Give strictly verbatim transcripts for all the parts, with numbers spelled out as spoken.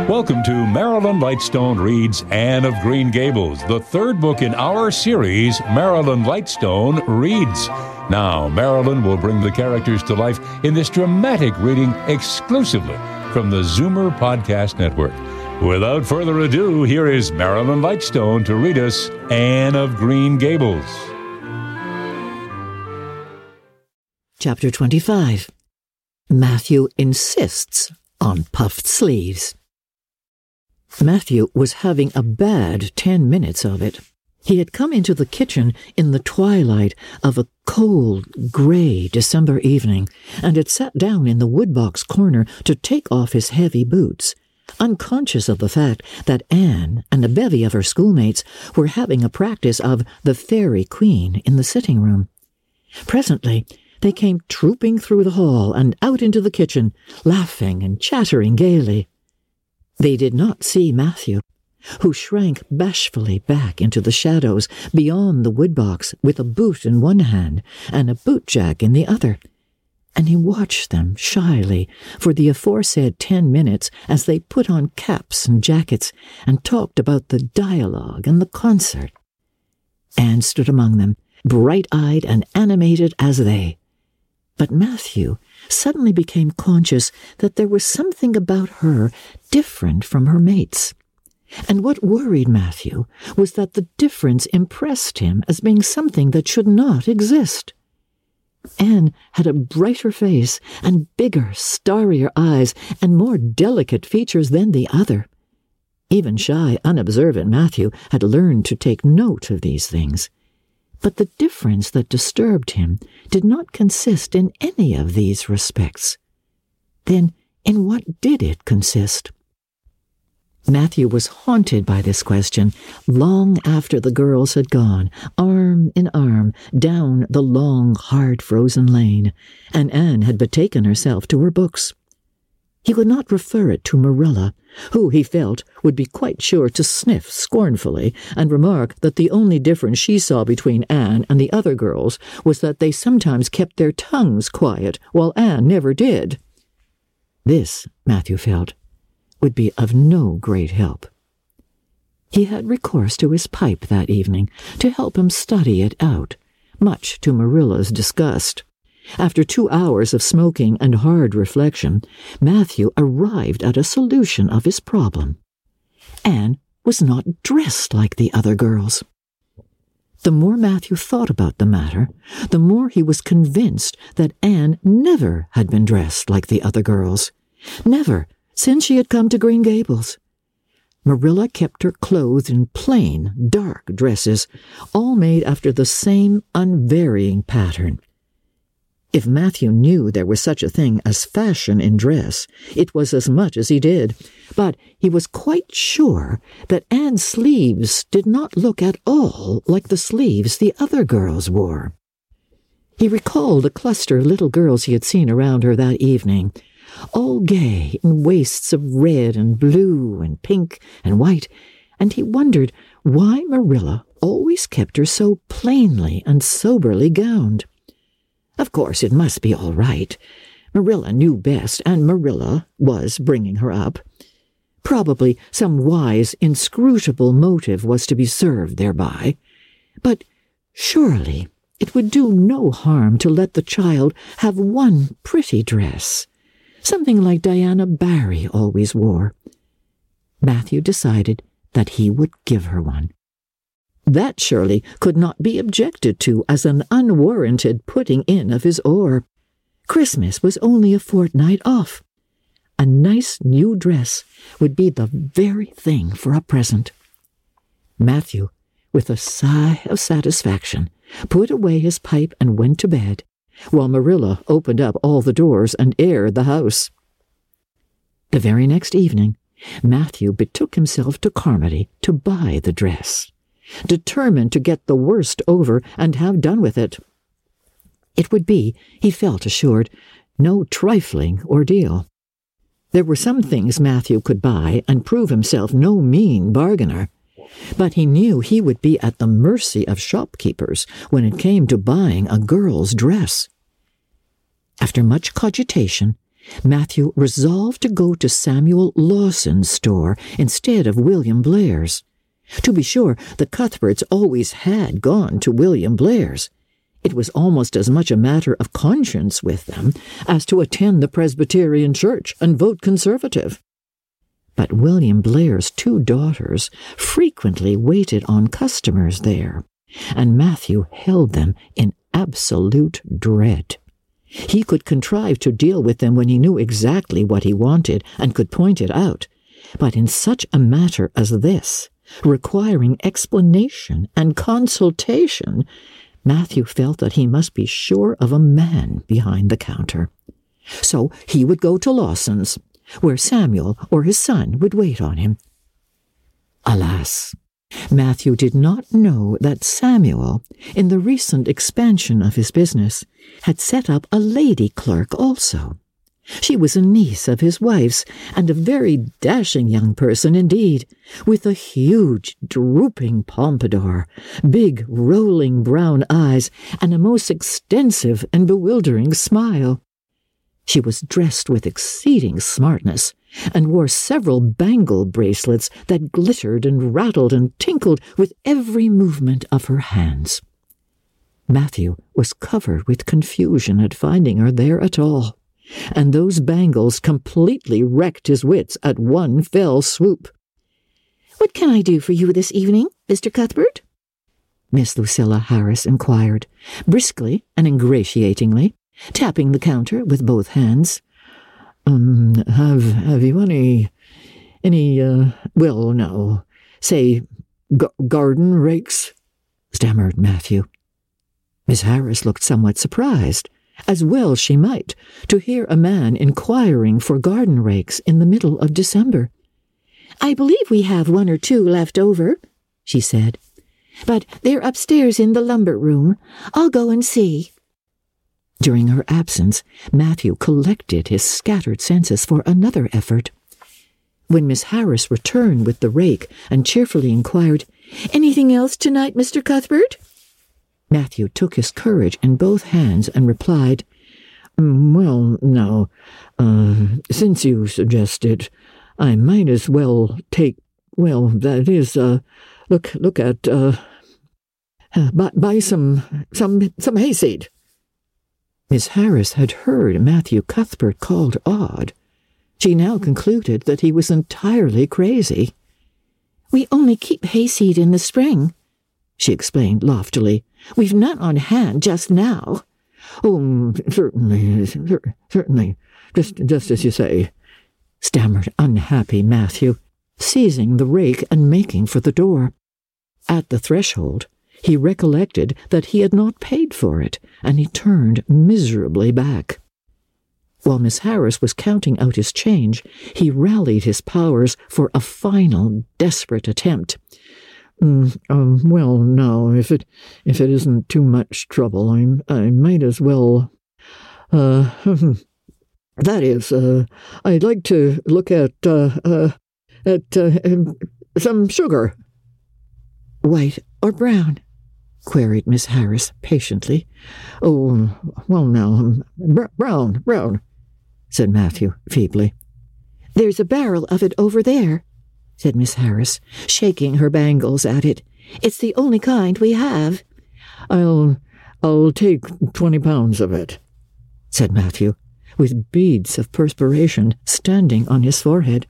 Welcome to Marilyn Lightstone Reads Anne of Green Gables, the third book in our series, Marilyn Lightstone Reads. Now, Marilyn will bring the characters to life in this dramatic reading exclusively from the Zoomer Podcast Network. Without further ado, here is Marilyn Lightstone to read us Anne of Green Gables. Chapter twenty-five. Matthew insists on puffed sleeves. Matthew was having a bad ten minutes of it. He had come into the kitchen in the twilight of a cold, grey December evening, and had sat down in the woodbox corner to take off his heavy boots, unconscious of the fact that Anne and a bevy of her schoolmates were having a practice of the Fairy Queen in the sitting room. Presently, they came trooping through the hall and out into the kitchen, laughing and chattering gaily. They did not see Matthew, who shrank bashfully back into the shadows beyond the woodbox with a boot in one hand and a bootjack in the other, and he watched them shyly for the aforesaid ten minutes as they put on caps and jackets and talked about the dialogue and the concert. Anne stood among them, bright-eyed and animated as they. But Matthew suddenly became conscious that there was something about her different from her mates. And what worried Matthew was that the difference impressed him as being something that should not exist. Anne had a brighter face and bigger, starrier eyes and more delicate features than the other. Even shy, unobservant Matthew had learned to take note of these things. But the difference that disturbed him did not consist in any of these respects. Then, in what did it consist? Matthew was haunted by this question long after the girls had gone, arm in arm, down the long, hard-frozen lane, and Anne had betaken herself to her books. He could not refer it to Marilla, who, he felt, would be quite sure to sniff scornfully and remark that the only difference she saw between Anne and the other girls was that they sometimes kept their tongues quiet, while Anne never did. This, Matthew felt, would be of no great help. He had recourse to his pipe that evening to help him study it out, much to Marilla's disgust. After two hours of smoking and hard reflection, Matthew arrived at a solution of his problem. Anne was not dressed like the other girls. The more Matthew thought about the matter, the more he was convinced that Anne never had been dressed like the other girls. Never, since she had come to Green Gables. Marilla kept her clothed in plain, dark dresses, all made after the same unvarying pattern. If Matthew knew there was such a thing as fashion in dress, it was as much as he did, but he was quite sure that Anne's sleeves did not look at all like the sleeves the other girls wore. He recalled a cluster of little girls he had seen around her that evening, all gay in waists of red and blue and pink and white, and he wondered why Marilla always kept her so plainly and soberly gowned. Of course, it must be all right. Marilla knew best, and Marilla was bringing her up. Probably some wise, inscrutable motive was to be served thereby. But surely it would do no harm to let the child have one pretty dress, something like Diana Barry always wore. Matthew decided that he would give her one. That surely could not be objected to as an unwarranted putting in of his oar. Christmas was only a fortnight off. A nice new dress would be the very thing for a present. Matthew, with a sigh of satisfaction, put away his pipe and went to bed, while Marilla opened up all the doors and aired the house. The very next evening, Matthew betook himself to Carmody to buy the dress, determined to get the worst over and have done with it. It would be, he felt assured, no trifling ordeal. There were some things Matthew could buy and prove himself no mean bargainer, but he knew he would be at the mercy of shopkeepers when it came to buying a girl's dress. After much cogitation, Matthew resolved to go to Samuel Lawson's store instead of William Blair's. To be sure, the Cuthberts always had gone to William Blair's. It was almost as much a matter of conscience with them as to attend the Presbyterian church and vote Conservative. But William Blair's two daughters frequently waited on customers there, and Matthew held them in absolute dread. He could contrive to deal with them when he knew exactly what he wanted and could point it out, but in such a matter as this, requiring explanation and consultation, Matthew felt that he must be sure of a man behind the counter. So he would go to Lawson's, where Samuel or his son would wait on him. Alas, Matthew did not know that Samuel, in the recent expansion of his business, had set up a lady clerk also. She was a niece of his wife's, and a very dashing young person indeed, with a huge, drooping pompadour, big, rolling brown eyes, and a most extensive and bewildering smile. She was dressed with exceeding smartness, and wore several bangle bracelets that glittered and rattled and tinkled with every movement of her hands. Matthew was covered with confusion at finding her there at all, and those bangles completely wrecked his wits at one fell swoop. "What can I do for you this evening, Mister Cuthbert?" Miss Lucilla Harris inquired, briskly and ingratiatingly, tapping the counter with both hands. Um, have, have you any, any, uh, well, no, say, g- garden rakes?" stammered Matthew. Miss Harris looked somewhat surprised, as well she might, to hear a man inquiring for garden rakes in the middle of December. "I believe we have one or two left over," she said, "but they're upstairs in the lumber room. I'll go and see." During her absence, Matthew collected his scattered senses for another effort. When Miss Harris returned with the rake and cheerfully inquired, "Anything else tonight, Mister Cuthbert?" Matthew took his courage in both hands and replied, "Well, now, uh, since you suggest it, I might as well take, well, that is, uh, look, look at, uh, uh buy, buy some, some, some hayseed." Miss Harris had heard Matthew Cuthbert called odd. She now concluded that he was entirely crazy. "We only keep hayseed in the spring," she explained loftily. "We've none on hand just now." "Oh, certainly, cer- certainly, just, just as you say," stammered unhappy Matthew, seizing the rake and making for the door. At the threshold, he recollected that he had not paid for it, and he turned miserably back. While Miss Harris was counting out his change, he rallied his powers for a final, desperate attempt. Mm, um, well, now, if it if it isn't too much trouble, I I might as well. Uh, that is, uh, I'd like to look at uh, uh at uh, some sugar." "White or brown?" queried Miss Harris patiently. "Oh, well, now, um, br- brown, brown," said Matthew feebly. "There's a barrel of it over there," said Miss Harris, shaking her bangles at it. "It's the only kind we have." I'll, I'll take twenty pounds of it," said Matthew, with beads of perspiration standing on his forehead.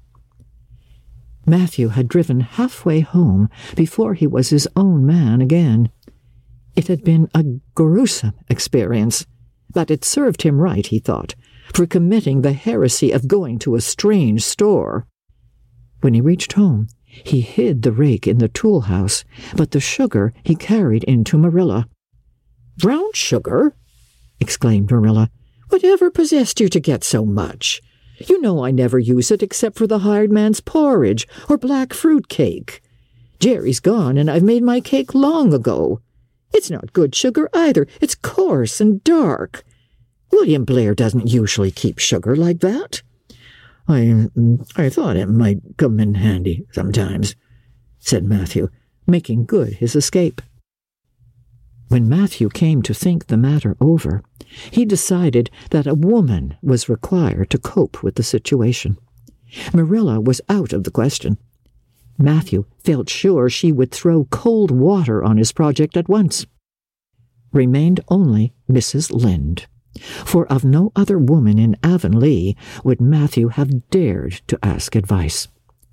Matthew had driven halfway home before he was his own man again. It had been a gruesome experience, but it served him right, he thought, for committing the heresy of going to a strange store. When he reached home, he hid the rake in the tool house, but the sugar he carried into Marilla. "Brown sugar?" exclaimed Marilla. "Whatever possessed you to get so much? You know I never use it except for the hired man's porridge or black fruit cake. Jerry's gone, and I've made my cake long ago. It's not good sugar either. It's coarse and dark. William Blair doesn't usually keep sugar like that. I, I thought it might come in handy sometimes," said Matthew, making good his escape. When Matthew came to think the matter over, he decided that a woman was required to cope with the situation. Marilla was out of the question. Matthew felt sure she would throw cold water on his project at once. Remained only Missus Lynde, for of no other woman in Avonlea would Matthew have dared to ask advice.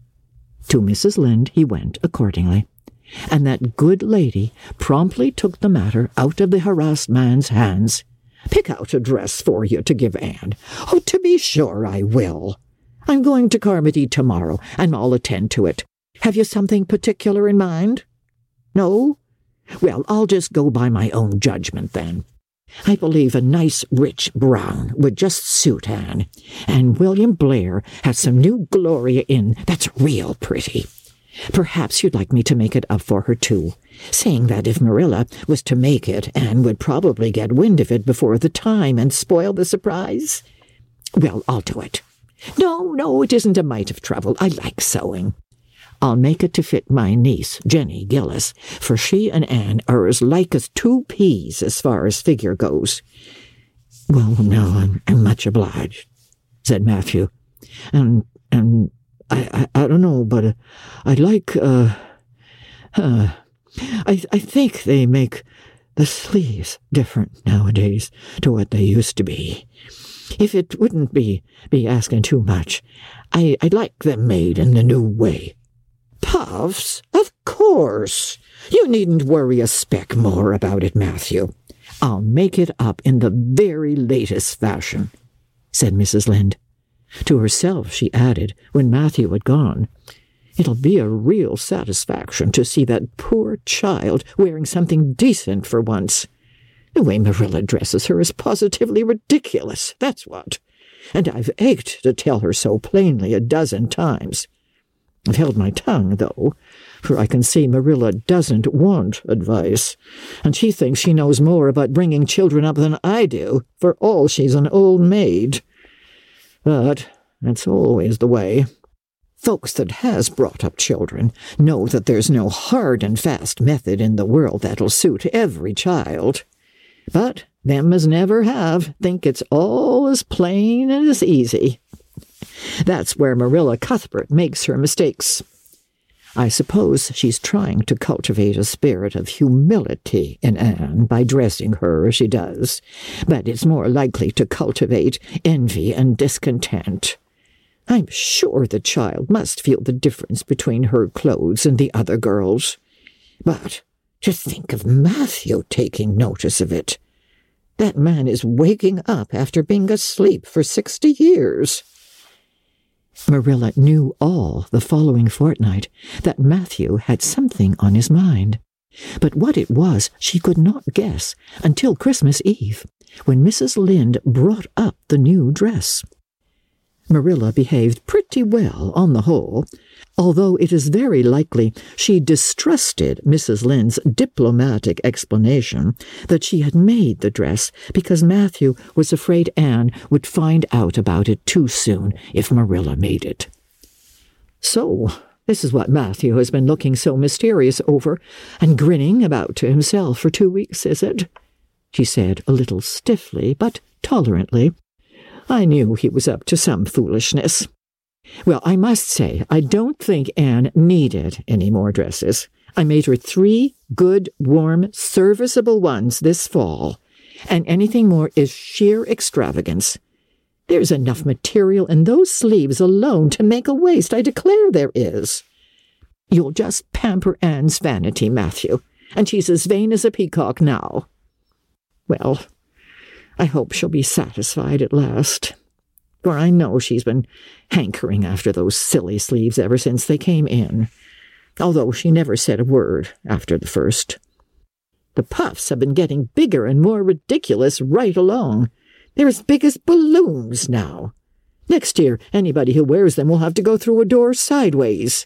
To Missus Lynde he went accordingly, and that good lady promptly took the matter out of the harassed man's hands. "Pick out a dress for you to give Anne." "Oh, to be sure I will. I'm going to Carmody tomorrow, and I'll attend to it. Have you something particular in mind? No? Well, I'll just go by my own judgment, then. I believe a nice rich brown would just suit Anne, and William Blair has some new Gloria in that's real pretty. Perhaps you'd like me to make it up for her, too, saying that if Marilla was to make it, Anne would probably get wind of it before the time and spoil the surprise. Well, I'll do it. No, no, it isn't a mite of trouble. I like sewing. I'll make it to fit my niece, Jenny Gillis, for she and Anne are as like as two peas as far as figure goes." "Well, no, I'm, I'm much obliged," said Matthew. And, and I, I, I don't know, but uh, I'd like, uh, uh, I, I think they make the sleeves different nowadays to what they used to be. If it wouldn't be, be asking too much, I, I'd like them made in the new way." "Puffs? Of course. You needn't worry a speck more about it, Matthew. I'll make it up in the very latest fashion," said Missus Lynde. To herself she added, when Matthew had gone, "It'll be a real satisfaction to see that poor child wearing something decent for once. The way Marilla dresses her is positively ridiculous, that's what. And I've ached to tell her so plainly a dozen times. I've held my tongue, though, for I can see Marilla doesn't want advice, and she thinks she knows more about bringing children up than I do, for all she's an old maid. But that's always the way. Folks that has brought up children know that there's no hard and fast method in the world that'll suit every child. But them as never have think it's all as plain and as easy. That's where Marilla Cuthbert makes her mistakes. I suppose she's trying to cultivate a spirit of humility in Anne by dressing her as she does, but it's more likely to cultivate envy and discontent. I'm sure the child must feel the difference between her clothes and the other girls. But to think of Matthew taking notice of it. That man is waking up after being asleep for sixty years. Marilla knew all the following fortnight that Matthew had something on his mind, but what it was she could not guess until Christmas Eve, when Missus Lynde brought up the new dress. Marilla behaved pretty well on the whole, although it is very likely she distrusted Missus Lynde's diplomatic explanation that she had made the dress because Matthew was afraid Anne would find out about it too soon if Marilla made it. "So, this is what Matthew has been looking so mysterious over and grinning about to himself for two weeks, is it?" she said a little stiffly, but tolerantly. "I knew he was up to some foolishness. Well, I must say, I don't think Anne needed any more dresses. I made her three good, warm, serviceable ones this fall, and anything more is sheer extravagance. There's enough material in those sleeves alone to make a waist, I declare there is. You'll just pamper Anne's vanity, Matthew, and she's as vain as a peacock now. Well, I hope she'll be satisfied at last, for I know she's been hankering after those silly sleeves ever since they came in, although she never said a word after the first. The puffs have been getting bigger and more ridiculous right along. They're as big as balloons now. Next year, anybody who wears them will have to go through a door sideways."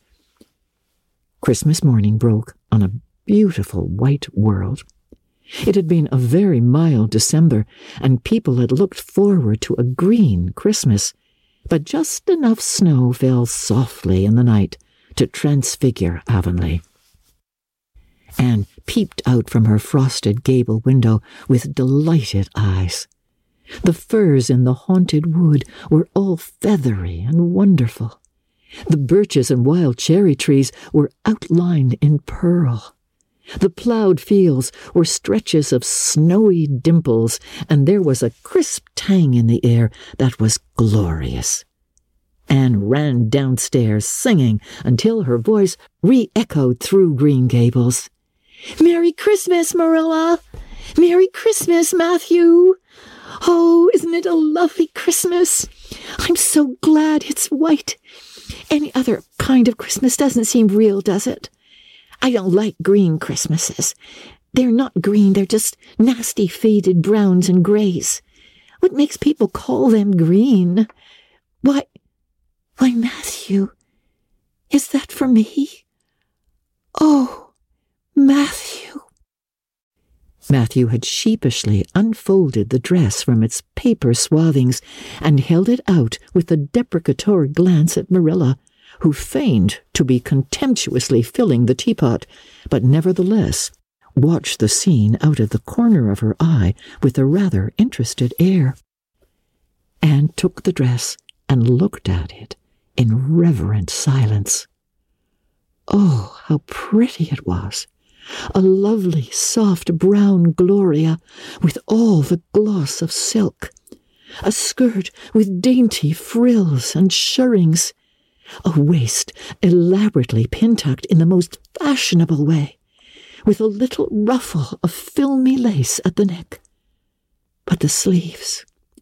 Christmas morning broke on a beautiful white world. It had been a very mild December, and people had looked forward to a green Christmas, but just enough snow fell softly in the night to transfigure Avonlea. Anne peeped out from her frosted gable window with delighted eyes. The firs in the haunted wood were all feathery and wonderful. The birches and wild cherry trees were outlined in pearl. The ploughed fields were stretches of snowy dimples, and there was a crisp tang in the air that was glorious. Anne ran downstairs singing until her voice re-echoed through Green Gables. "Merry Christmas, Marilla! Merry Christmas, Matthew! Oh, isn't it a lovely Christmas? I'm so glad it's white. Any other kind of Christmas doesn't seem real, does it? I don't like green Christmases. They're not green, they're just nasty faded browns and grays. What makes people call them green? Why, why, Matthew, is that for me? Oh, Matthew." Matthew had sheepishly unfolded the dress from its paper swathings and held it out with a deprecatory glance at Marilla, who feigned to be contemptuously filling the teapot, but nevertheless watched the scene out of the corner of her eye with a rather interested air. Anne took the dress and looked at it in reverent silence. Oh, how pretty it was! A lovely, soft brown Gloria with all the gloss of silk, a skirt with dainty frills and shirrings, a waist elaborately pin-tucked in the most fashionable way, with a little ruffle of filmy lace at the neck. But the sleeves,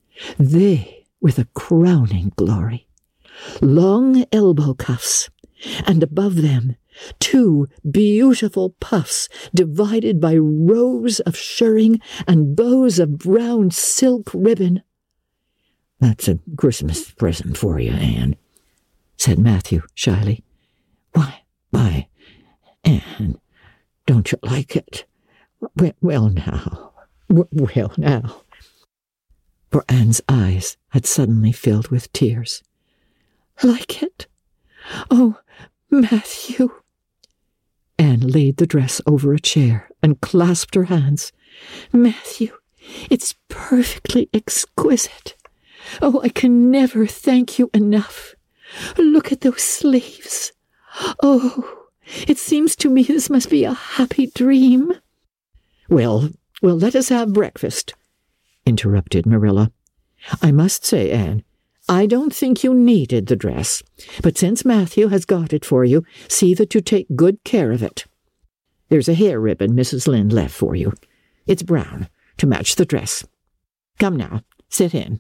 they were the crowning glory. Long elbow cuffs, and above them two beautiful puffs divided by rows of shirring and bows of brown silk ribbon. "That's a Christmas present for you, Anne," said Matthew shyly. Why, why, Anne, don't you like it? Well, well now, well now. For Anne's eyes had suddenly filled with tears. "Like it? Oh, Matthew!" Anne laid the dress over a chair and clasped her hands. "Matthew, it's perfectly exquisite. Oh, I can never thank you enough. Look at those sleeves. Oh, it seems to me this must be a happy dream." Well, well, let us have breakfast," interrupted Marilla. "I must say, Anne, I don't think you needed the dress, but since Matthew has got it for you, see that you take good care of it. There's a hair ribbon Missus Lynde left for you. It's brown, to match the dress. Come now, sit in."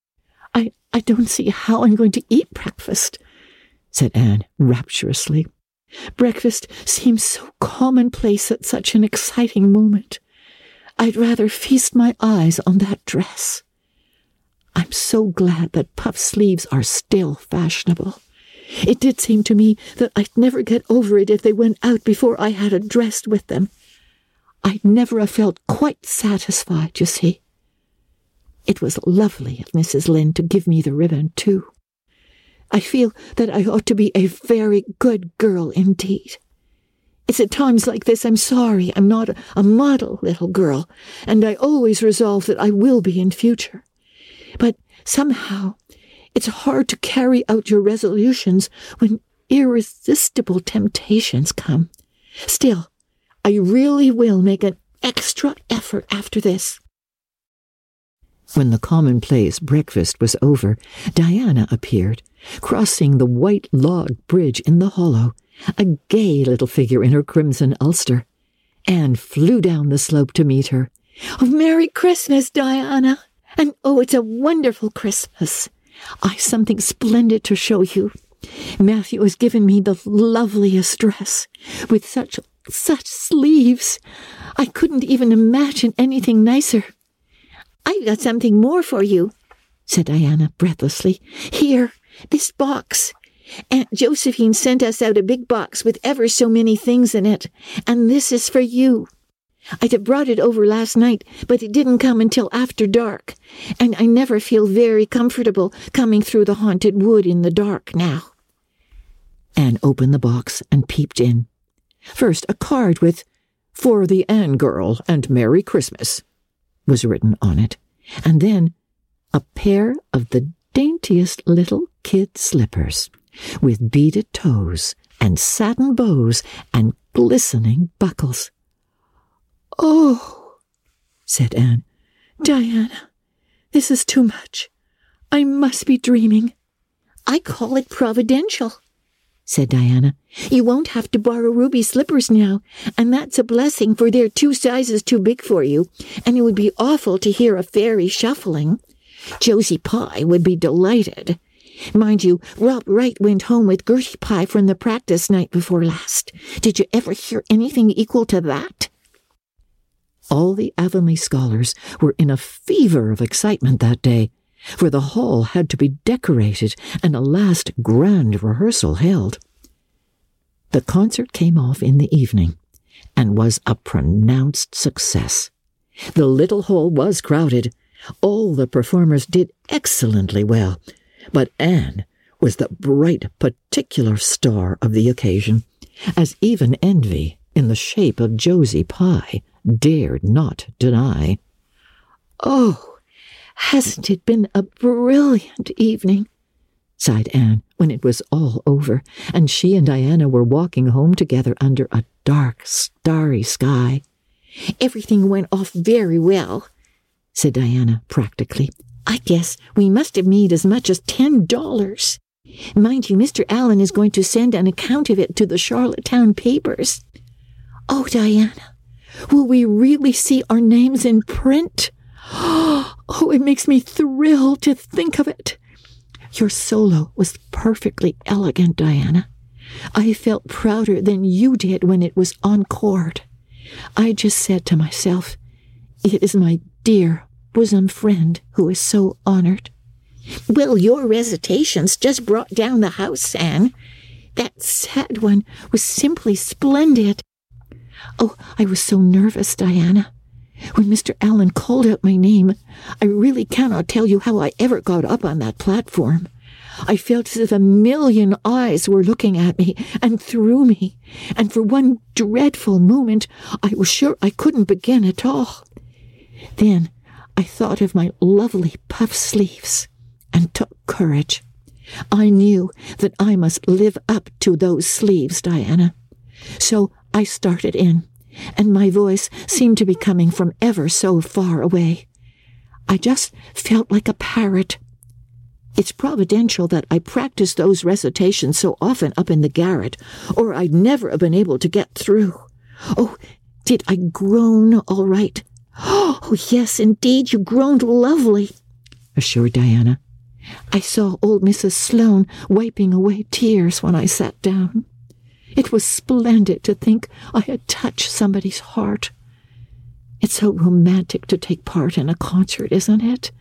I, I don't see how I'm going to eat breakfast," said Anne rapturously. "Breakfast seems so commonplace at such an exciting moment. I'd rather feast my eyes on that dress. I'm so glad that puff sleeves are still fashionable. It did seem to me that I'd never get over it if they went out before I had a dress with them. I'd never have felt quite satisfied, you see. It was lovely of Missus Lynde to give me the ribbon, too. I feel that I ought to be a very good girl indeed. It's at times like this I'm sorry I'm not a, a model little girl, and I always resolve that I will be in future. But somehow it's hard to carry out your resolutions when irresistible temptations come. Still, I really will make an extra effort after this." When the commonplace breakfast was over, Diana appeared, crossing the white log bridge in the hollow, a gay little figure in her crimson ulster. Anne flew down the slope to meet her. "Oh, Merry Christmas, Diana! And oh, it's a wonderful Christmas. I've something splendid to show you. Matthew has given me the loveliest dress, with such, such sleeves. I couldn't even imagine anything nicer." "I've got something more for you," said Diana breathlessly. "Here, this box. Aunt Josephine sent us out a big box with ever so many things in it, and this is for you. I'd have brought it over last night, but it didn't come until after dark, and I never feel very comfortable coming through the haunted wood in the dark now." Anne opened the box and peeped in. First, a card with, "For the Ann girl and Merry Christmas," was written on it, and then a pair of the daintiest little kid slippers, with beaded toes and satin bows and glistening buckles. "Oh," said Anne, "Diana, this is too much. I must be dreaming." "I call it providential," said Diana. "You won't have to borrow Ruby's slippers now, and that's a blessing, for they're two sizes too big for you, and it would be awful to hear a fairy shuffling. Josie Pye would be delighted. Mind you, Rob Wright went home with Gertie Pye from the practice night before last. Did you ever hear anything equal to that?" All the Avonlea scholars were in a fever of excitement that day, for the hall had to be decorated and a last grand rehearsal held. The concert came off in the evening, and was a pronounced success. The little hall was crowded. All the performers did excellently well, but Anne was the bright particular star of the occasion, as even envy, in the shape of Josie Pye, dared not deny. "Oh, hasn't it been a brilliant evening?" sighed Anne, when it was all over, and she and Diana were walking home together under a dark, starry sky. "Everything went off very well," said Diana practically. "I guess we must have made as much as ten dollars. Mind you, Mister Allen is going to send an account of it to the Charlottetown papers. Oh, Diana, will we really see our names in print? Oh, it makes me thrill to think of it. Your solo was perfectly elegant, Diana. I felt prouder than you did when it was encored. I just said to myself, it is my dear bosom friend who is so honored." "Well, your recitations just brought down the house, Anne. That sad one was simply splendid." "Oh, I was so nervous, Diana. When Mister Allen called out my name, I really cannot tell you how I ever got up on that platform. I felt as if a million eyes were looking at me and through me, and for one dreadful moment I was sure I couldn't begin at all. Then I thought of my lovely puff sleeves and took courage. I knew that I must live up to those sleeves, Diana. So I started in, and my voice seemed to be coming from ever so far away. I just felt like a parrot. It's providential that I practiced those recitations so often up in the garret, or I'd never have been able to get through. Oh, did I groan all right?" "Oh, yes, indeed, you groaned lovely," assured Diana. "I saw old Missus Sloane wiping away tears when I sat down. It was splendid to think I had touched somebody's heart. It's so romantic to take part in a concert, isn't it?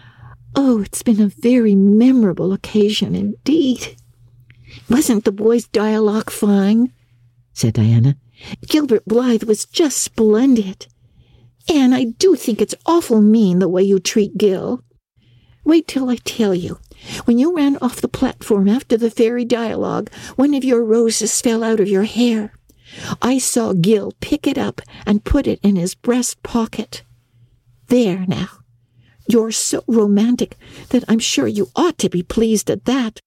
Oh, it's been a very memorable occasion indeed." "Wasn't the boys' dialogue fine?" said Diana. "Gilbert Blythe was just splendid. Anne, I do think it's awful mean the way you treat Gil. Wait till I tell you. When you ran off the platform after the fairy dialogue, one of your roses fell out of your hair. I saw Gil pick it up and put it in his breast pocket. There now. You're so romantic that I'm sure you ought to be pleased at that."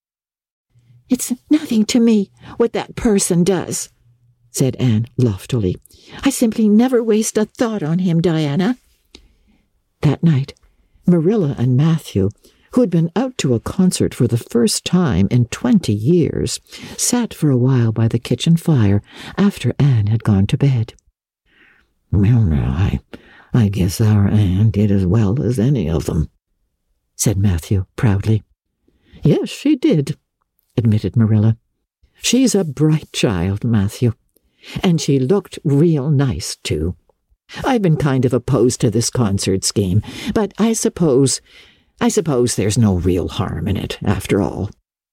"It's nothing to me what that person does," said Anne loftily. "I simply never waste a thought on him, Diana." That night, Marilla and Matthew, who had been out to a concert for the first time in twenty years, sat for a while by the kitchen fire after Anne had gone to bed. "Well, now, I, I guess our Anne did as well as any of them," said Matthew proudly. "Yes, she did," admitted Marilla. "She's a bright child, Matthew. And she looked real nice, too. I've been kind of opposed to this concert scheme, but I suppose, I suppose there's no real harm in it, after all.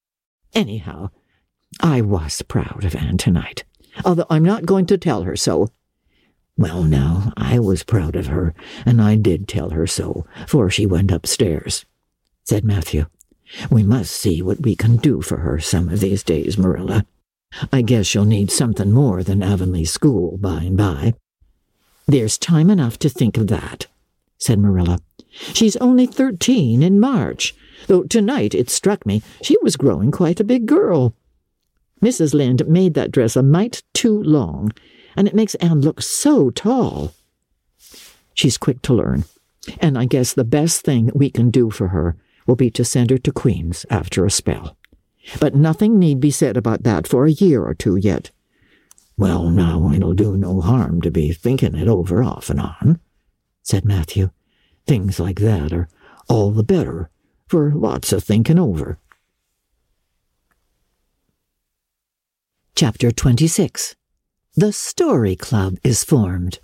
Anyhow, I was proud of Anne tonight, although I'm not going to tell her so." "Well, now, I was proud of her, and I did tell her so, for she went upstairs," said Matthew. "We must see what we can do for her some of these days, Marilla. I guess she'll need something more than Avonlea School by and by." "There's time enough to think of that," said Marilla. "She's only thirteen in March, though tonight it struck me she was growing quite a big girl. Missus Lynde made that dress a mite too long, and it makes Anne look so tall. She's quick to learn, and I guess the best thing we can do for her will be to send her to Queen's after a spell. But nothing need be said about that for a year or two yet." "Well, now, it'll do no harm to be thinking it over off and on," said Matthew. "Things like that are all the better for lots of thinking over." Chapter twenty-six. The Story Club is formed.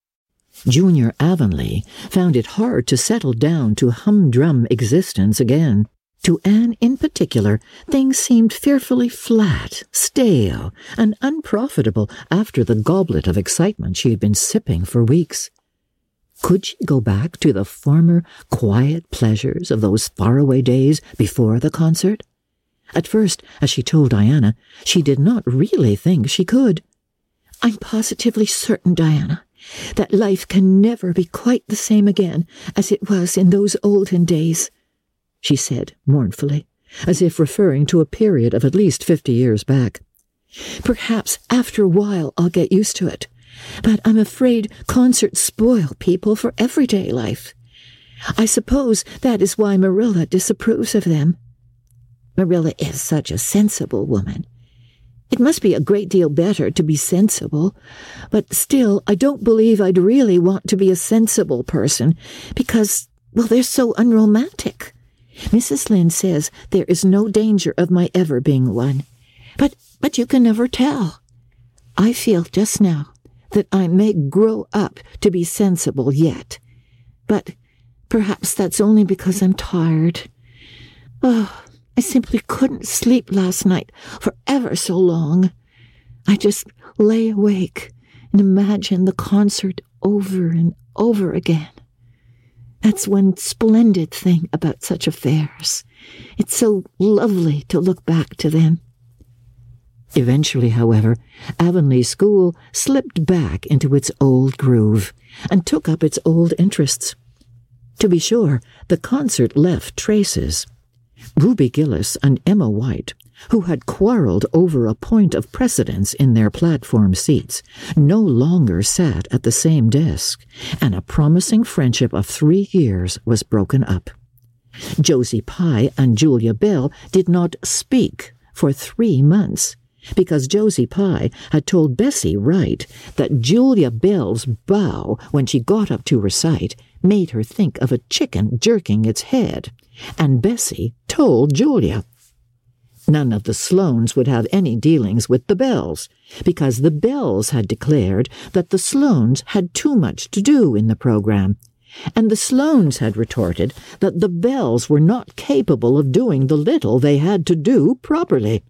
Junior Avonlea found it hard to settle down to humdrum existence again. To Anne in particular, things seemed fearfully flat, stale, and unprofitable after the goblet of excitement she had been sipping for weeks. Could she go back to the former quiet pleasures of those faraway days before the concert? At first, as she told Diana, she did not really think she could. "I'm positively certain, Diana, that life can never be quite the same again as it was in those olden days," she said mournfully, as if referring to a period of at least fifty years back. "Perhaps after a while I'll get used to it, but I'm afraid concerts spoil people for everyday life. I suppose that is why Marilla disapproves of them. Marilla is such a sensible woman. It must be a great deal better to be sensible, but still I don't believe I'd really want to be a sensible person because, well, they're so unromantic. Missus Lynde says there is no danger of my ever being one, but, but you can never tell. I feel just now that I may grow up to be sensible yet, but perhaps that's only because I'm tired. Oh, I simply couldn't sleep last night for ever so long. I just lay awake and imagined the concert over and over again. That's one splendid thing about such affairs. It's so lovely to look back to them." Eventually, however, Avonlea School slipped back into its old groove and took up its old interests. To be sure, the concert left traces. Ruby Gillis and Emma White, who had quarreled over a point of precedence in their platform seats, no longer sat at the same desk, and a promising friendship of three years was broken up. Josie Pye and Julia Bell did not speak for three months, because Josie Pye had told Bessie Wright that Julia Bell's bow when she got up to recite made her think of a chicken jerking its head, and Bessie told Julia. None of the Sloanes would have any dealings with the Bells, because the Bells had declared that the Sloanes had too much to do in the program, and the Sloanes had retorted that the Bells were not capable of doing the little they had to do properly.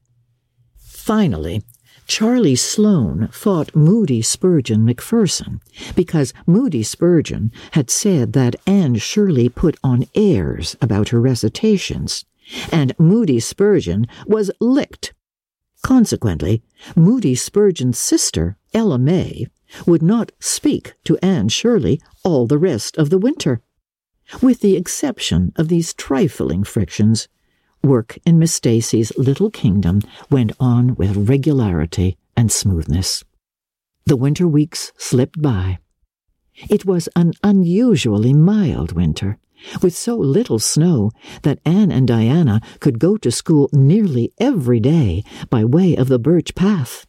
Finally, Charlie Sloane fought Moody Spurgeon McPherson because Moody Spurgeon had said that Anne Shirley put on airs about her recitations, and Moody Spurgeon was licked. Consequently, Moody Spurgeon's sister, Ella May, would not speak to Anne Shirley all the rest of the winter. With the exception of these trifling frictions, work in Miss Stacy's little kingdom went on with regularity and smoothness. The winter weeks slipped by. It was an unusually mild winter, with so little snow that Anne and Diana could go to school nearly every day by way of the Birch Path.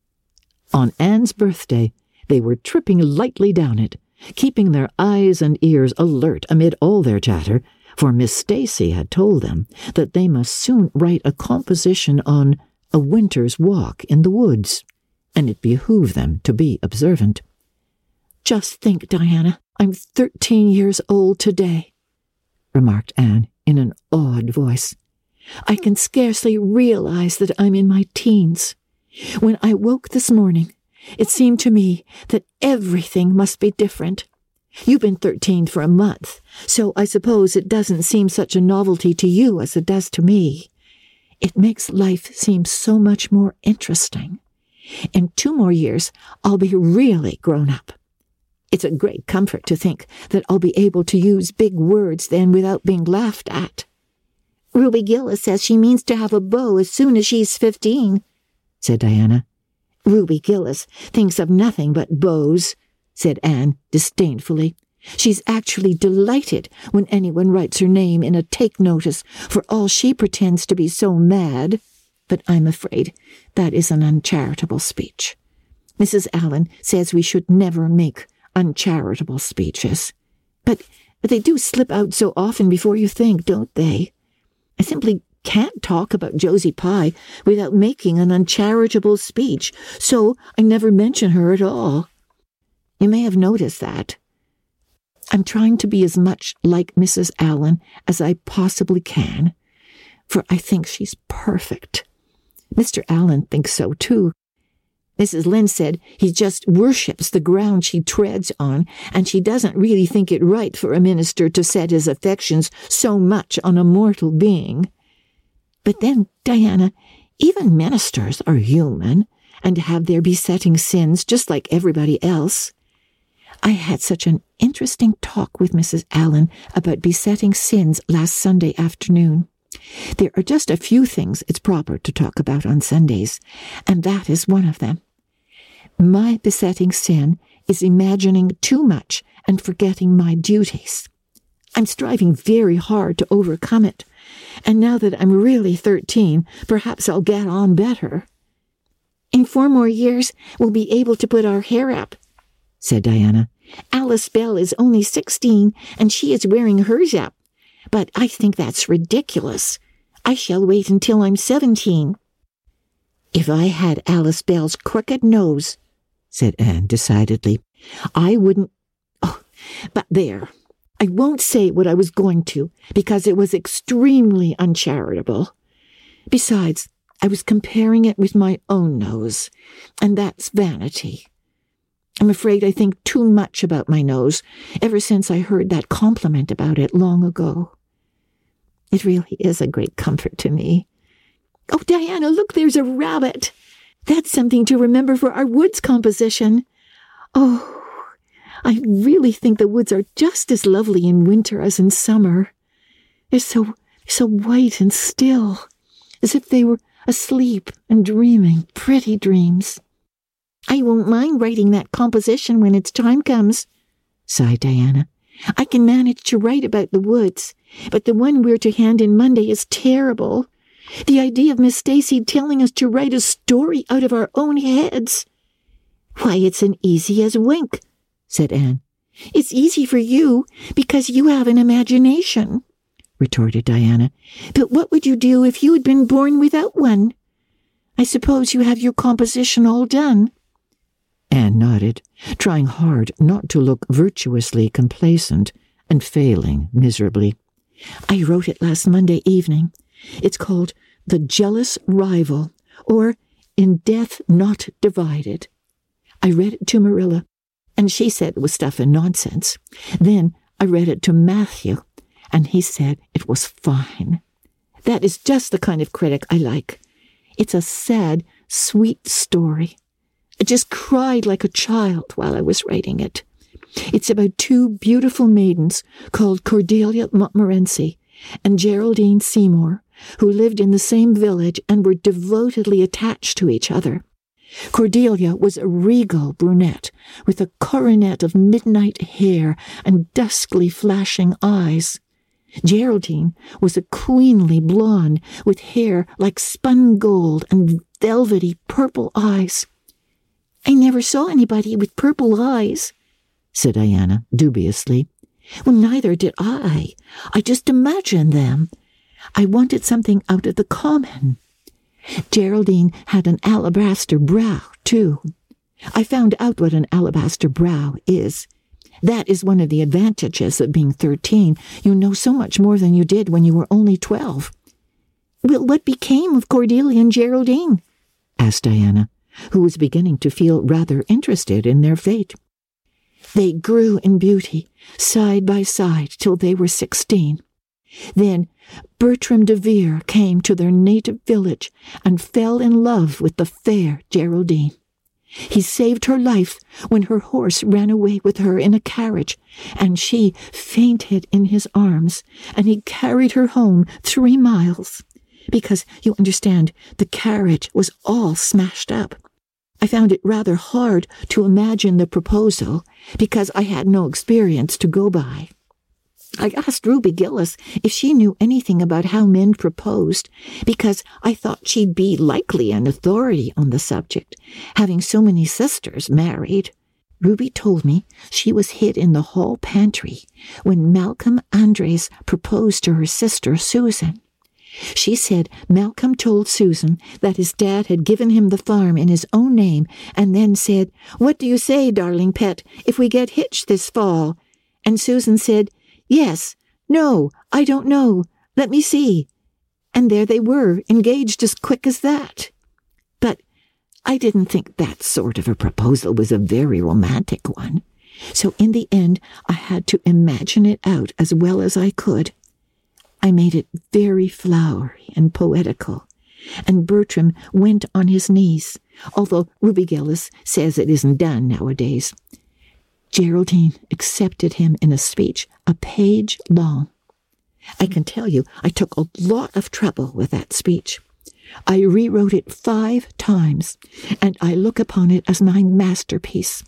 On Anne's birthday, they were tripping lightly down it, keeping their eyes and ears alert amid all their chatter, for Miss Stacy had told them that they must soon write a composition on a winter's walk in the woods, and it behooved them to be observant. "Just think, Diana, I'm thirteen years old today," remarked Anne in an awed voice. "I can scarcely realize that I'm in my teens. When I woke this morning, it seemed to me that everything must be different. You've been thirteen for a month, so I suppose it doesn't seem such a novelty to you as it does to me. It makes life seem so much more interesting. In two more years, I'll be really grown up. It's a great comfort to think that I'll be able to use big words then without being laughed at. Ruby Gillis says she means to have a beau as soon as she's fifteen, said Diana. Ruby Gillis thinks of nothing but beaux, said Anne disdainfully. She's actually delighted when anyone writes her name in a take notice, for all she pretends to be so mad. But I'm afraid that is an uncharitable speech. Missus Allen says we should never make uncharitable speeches. But, but they do slip out so often before you think, don't they? I simply can't talk about Josie Pye without making an uncharitable speech, so I never mention her at all. You may have noticed that. I'm trying to be as much like Missus Allen as I possibly can, for I think she's perfect. Mister Allen thinks so, too. Missus Lynde said he just worships the ground she treads on, and she doesn't really think it right for a minister to set his affections so much on a mortal being. But then, Diana, even ministers are human, and have their besetting sins just like everybody else. I had such an interesting talk with Missus Allen about besetting sins last Sunday afternoon. There are just a few things it's proper to talk about on Sundays, and that is one of them. My besetting sin is imagining too much and forgetting my duties. I'm striving very hard to overcome it, and now that I'm really thirteen, perhaps I'll get on better. In four more years, we'll be able to put our hair up, said Diana. Alice Bell is only sixteen, and she is wearing hers up. But I think that's ridiculous. I shall wait until I'm seventeen. If I had Alice Bell's crooked nose, said Anne decidedly, I wouldn't... Oh, but there. I won't say what I was going to, because it was extremely uncharitable. Besides, I was comparing it with my own nose, and that's vanity. I'm afraid I think too much about my nose ever since I heard that compliment about it long ago. It really is a great comfort to me. Oh, Diana, look, there's a rabbit. That's something to remember for our woods composition. Oh, I really think the woods are just as lovely in winter as in summer. They're so, so white and still, as if they were asleep and dreaming pretty dreams. I won't mind writing that composition when its time comes, sighed Diana. I can manage to write about the woods, but the one we're to hand in Monday is terrible. The idea of Miss Stacy telling us to write a story out of our own heads. Why, it's an easy as wink, said Anne. It's easy for you, because you have an imagination, retorted Diana. But what would you do if you had been born without one? I suppose you have your composition all done. Anne nodded, trying hard not to look virtuously complacent and failing miserably. I wrote it last Monday evening. It's called The Jealous Rival, or In Death Not Divided. I read it to Marilla, and she said it was stuff and nonsense. Then I read it to Matthew, and he said it was fine. That is just the kind of critic I like. It's a sad, sweet story. I just cried like a child while I was writing it. It's about two beautiful maidens called Cordelia Montmorency and Geraldine Seymour, who lived in the same village and were devotedly attached to each other. Cordelia was a regal brunette with a coronet of midnight hair and duskly flashing eyes. Geraldine was a queenly blonde with hair like spun gold and velvety purple eyes. I never saw anybody with purple eyes, said Diana dubiously. Well, neither did I. I just imagined them. I wanted something out of the common. Geraldine had an alabaster brow, too. I found out what an alabaster brow is. That is one of the advantages of being thirteen. You know so much more than you did when you were only twelve. Well, what became of Cordelia and Geraldine? Asked Diana, who was beginning to feel rather interested in their fate. They grew in beauty, side by side, till they were sixteen. Then Bertram de Vere came to their native village and fell in love with the fair Geraldine. He saved her life when her horse ran away with her in a carriage, and she fainted in his arms, and he carried her home three miles. Because, you understand, the carriage was all smashed up. I found it rather hard to imagine the proposal, because I had no experience to go by. I asked Ruby Gillis if she knew anything about how men proposed, because I thought she'd be likely an authority on the subject, having so many sisters married. Ruby told me she was hid in the hall pantry when Malcolm Andres proposed to her sister Susan. She said Malcolm told Susan that his dad had given him the farm in his own name, and then said, "What do you say, darling pet, if we get hitched this fall?" And Susan said, "Yes, no, I don't know, let me see." And there they were, engaged as quick as that. But I didn't think that sort of a proposal was a very romantic one. So in the end, I had to imagine it out as well as I could. I made it very flowery and poetical, and Bertram went on his knees, although Ruby Gillis says it isn't done nowadays. Geraldine accepted him in a speech a page long. I can tell you I took a lot of trouble with that speech. I rewrote it five times, and I look upon it as my masterpiece.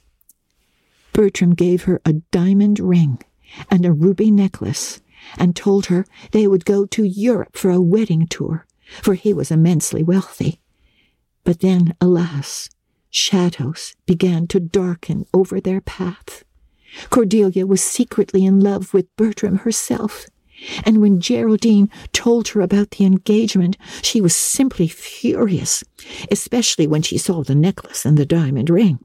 Bertram gave her a diamond ring and a ruby necklace, and told her they would go to Europe for a wedding tour, for he was immensely wealthy. But then, alas, shadows began to darken over their path. Cordelia was secretly in love with Bertram herself, and when Geraldine told her about the engagement, she was simply furious, especially when she saw the necklace and the diamond ring.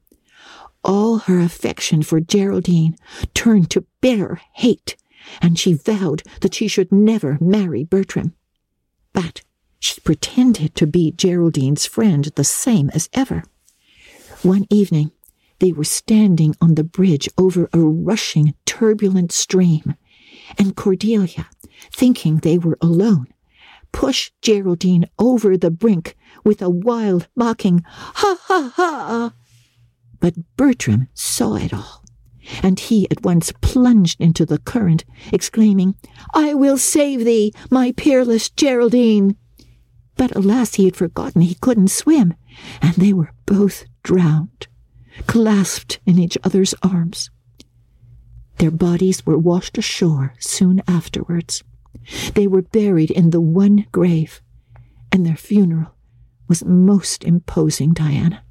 All her affection for Geraldine turned to bitter hate, and she vowed that she should never marry Bertram. But she pretended to be Geraldine's friend the same as ever. One evening, they were standing on the bridge over a rushing, turbulent stream, and Cordelia, thinking they were alone, pushed Geraldine over the brink with a wild, mocking, "Ha, ha, ha!" But Bertram saw it all, and he at once plunged into the current, exclaiming, "I will save thee, my peerless Geraldine!" But alas, he had forgotten he couldn't swim, and they were both drowned, clasped in each other's arms. Their bodies were washed ashore soon afterwards. They were buried in the one grave, and their funeral was most imposing, Diana.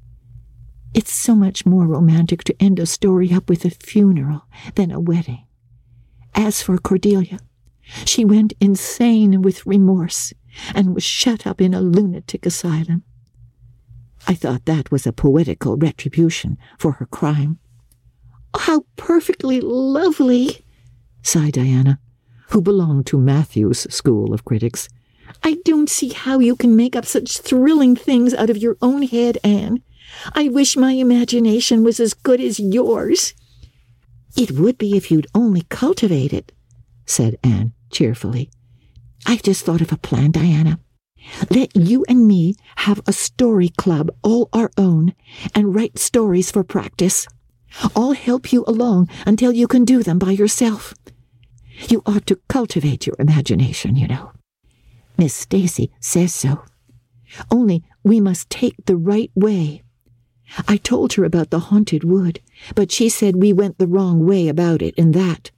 It's so much more romantic to end a story up with a funeral than a wedding. As for Cordelia, she went insane with remorse and was shut up in a lunatic asylum. I thought that was a poetical retribution for her crime. "How perfectly lovely," sighed Diana, who belonged to Matthew's school of critics. "I don't see how you can make up such thrilling things out of your own head, Anne. I wish my imagination was as good as yours." "It would be if you'd only cultivate it," said Anne cheerfully. "I've just thought of a plan, Diana. Let you and me have a story club all our own and write stories for practice. I'll help you along until you can do them by yourself. You ought to cultivate your imagination, you know. Miss Stacy says so. Only we must take the right way. I told her about the haunted wood, but she said we went the wrong way about it in that."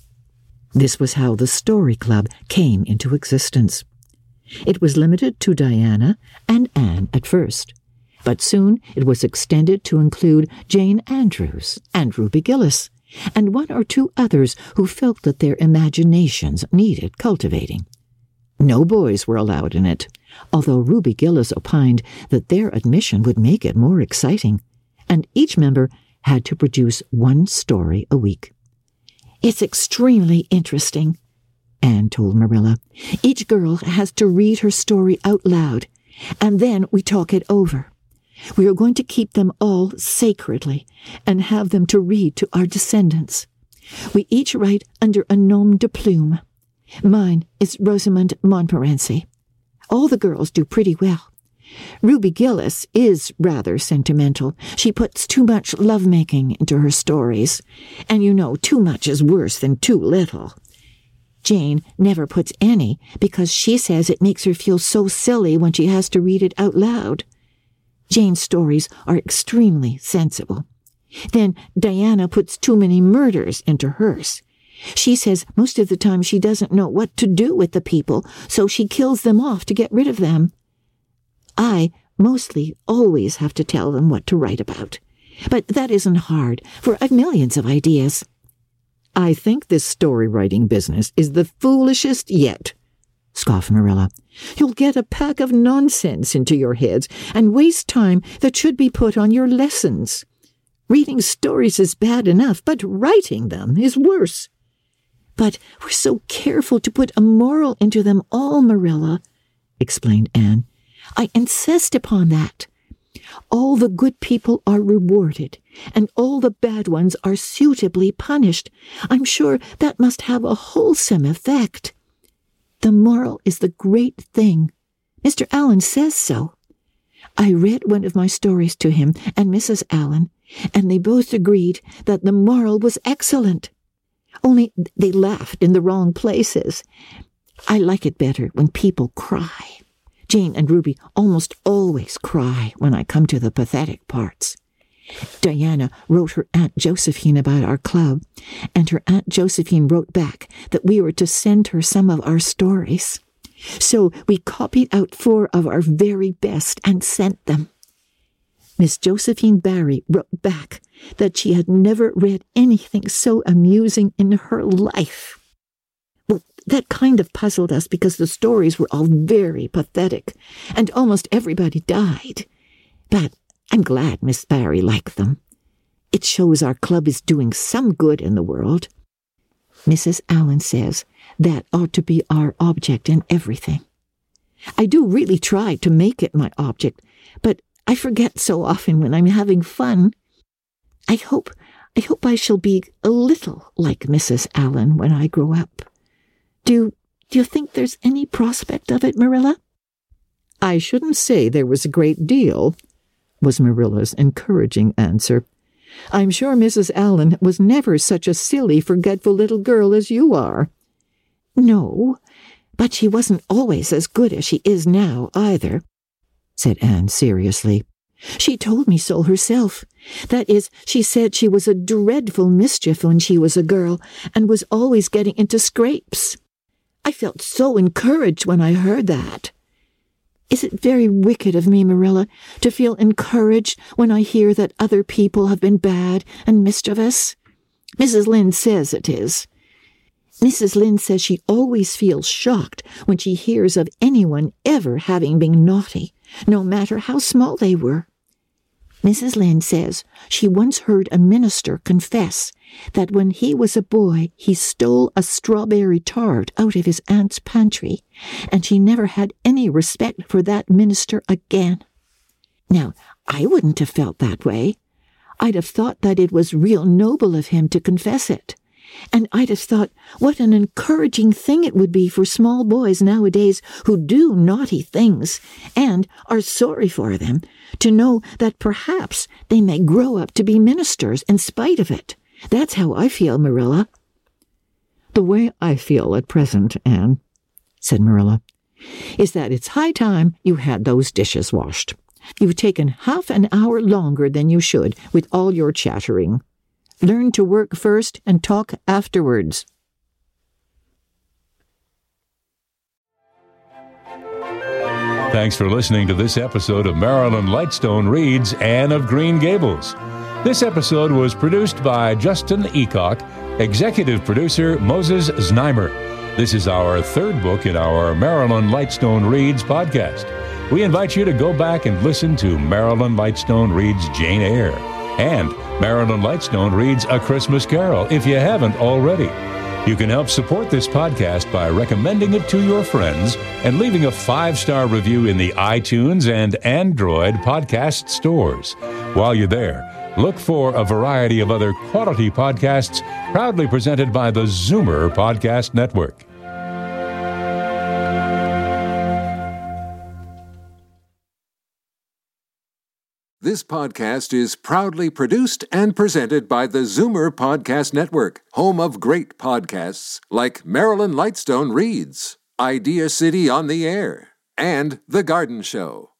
This was how the Story Club came into existence. It was limited to Diana and Anne at first, but soon it was extended to include Jane Andrews and Ruby Gillis, and one or two others who felt that their imaginations needed cultivating. No boys were allowed in it, although Ruby Gillis opined that their admission would make it more exciting, and each member had to produce one story a week. "It's extremely interesting," Anne told Marilla. "Each girl has to read her story out loud, and then we talk it over. We are going to keep them all sacredly and have them to read to our descendants. We each write under a nom de plume. Mine is Rosamond Montmorency. All the girls do pretty well, Ruby Gillis is rather sentimental. She puts too much lovemaking into her stories. And you know, too much is worse than too little. Jane never puts any because she says it makes her feel so silly when she has to read it out loud. Jane's stories are extremely sensible. Then Diana puts too many murders into hers. She says most of the time she doesn't know what to do with the people, so she kills them off to get rid of them. I mostly always have to tell them what to write about. But that isn't hard, for I've millions of ideas. I think this story-writing business is the foolishest yet, scoffed Marilla. You'll get a pack of nonsense into your heads and waste time that should be put on your lessons. Reading stories is bad enough, but writing them is worse. But we're so careful to put a moral into them all, Marilla, explained Anne. I insist upon that. All the good people are rewarded, and all the bad ones are suitably punished. I'm sure that must have a wholesome effect. The moral is the great thing. Mister Allen says so. I read one of my stories to him and Missus Allen, and they both agreed that the moral was excellent. Only they laughed in the wrong places. I like it better when people cry. Jane and Ruby almost always cry when I come to the pathetic parts. Diana wrote her Aunt Josephine about our club, and her Aunt Josephine wrote back that we were to send her some of our stories. So we copied out four of our very best and sent them. Miss Josephine Barry wrote back that she had never read anything so amusing in her life. Well, that kind of puzzled us because the stories were all very pathetic, and almost everybody died. But I'm glad Miss Barry liked them. It shows our club is doing some good in the world. Missus Allen says that ought to be our object in everything. I do really try to make it my object, but I forget so often when I'm having fun. I hope, I hope I shall be a little like Missus Allen when I grow up. Do, do you think there's any prospect of it, Marilla? I shouldn't say there was a great deal, was Marilla's encouraging answer. I'm sure Missus Allen was never such a silly, forgetful little girl as you are. No, but she wasn't always as good as she is now, either, said Anne seriously. She told me so herself. That is, she said she was a dreadful mischief when she was a girl, and was always getting into scrapes. I felt so encouraged when I heard that. Is it very wicked of me, Marilla, to feel encouraged when I hear that other people have been bad and mischievous? Missus Lynde says it is. Missus Lynde says she always feels shocked when she hears of anyone ever having been naughty, no matter how small they were. Missus Lynde says she once heard a minister confess that when he was a boy he stole a strawberry tart out of his aunt's pantry, and she never had any respect for that minister again. Now, I wouldn't have felt that way. I'd have thought that it was real noble of him to confess it. And I'd have thought what an encouraging thing it would be for small boys nowadays who do naughty things, and are sorry for them, to know that perhaps they may grow up to be ministers in spite of it. That's how I feel, Marilla. The way I feel at present, Anne, said Marilla, is that it's high time you had those dishes washed. You've taken half an hour longer than you should with all your chattering. Learn to work first and talk afterwards. Thanks for listening to this episode of Marilyn Lightstone Reads Anne of Green Gables. This episode was produced by Justin Eacock, executive producer Moses Znaimer. This is our third book in our Marilyn Lightstone Reads podcast. We invite you to go back and listen to Marilyn Lightstone Reads Jane Eyre and Marilyn Lightstone Reads A Christmas Carol if you haven't already. You can help support this podcast by recommending it to your friends and leaving a five-star review in the iTunes and Android podcast stores. While you're there, look for a variety of other quality podcasts proudly presented by the Zoomer Podcast Network. This podcast is proudly produced and presented by the Zoomer Podcast Network, home of great podcasts like Marilyn Lightstone Reads, Idea City on the Air, and The Garden Show.